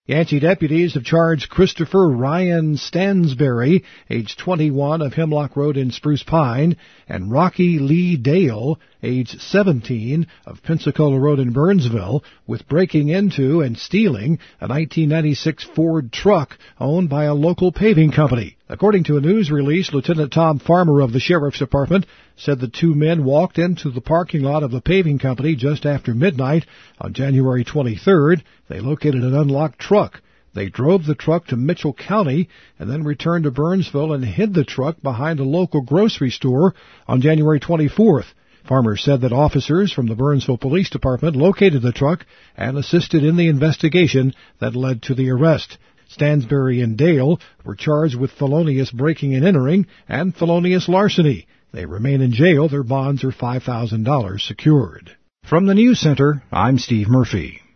Yancey deputies have charged Christopher Ryan Stansberry, age 21, of Hemlock Road in Spruce Pine, and Rocky Lee Dale, age 17, of Pensacola Road in Burnsville, with breaking into and stealing a 1996 Ford truck owned by a local paving company. According to a news release, Lieutenant Tom Farmer of the Sheriff's Department said the two men walked into the parking lot of the paving company just after midnight on January 23rd. They located an unlocked truck. They drove the truck to Mitchell County and then returned to Burnsville and hid the truck behind a local grocery store on January 24th. Farmer said that officers from the Burnsville Police Department located the truck and assisted in the investigation that led to the arrest. Stansberry and Dale were charged with felonious breaking and entering and felonious larceny. They remain in jail. Their bonds are $5,000 secured. From the News Center, I'm Steve Murphy.